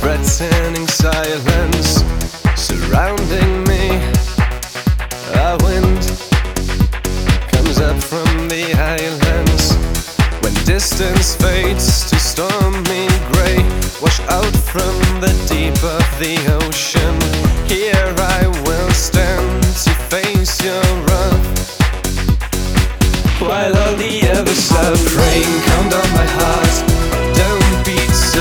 threatening silence surrounding me. A wind comes up from the highlands when distance fades to stormy grey. Wash out from the deep of the ocean. Here I will stand to face your wrath, while all the others are praying. Count on my heart,